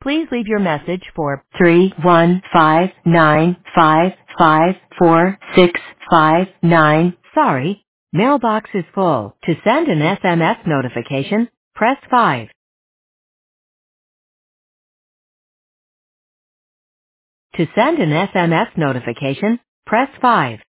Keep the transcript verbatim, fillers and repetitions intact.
Please leave your message for three one five nine five five four six five nine. Sorry, mailbox is full. To send an S M S notification, press five. To send an S M S notification, press five.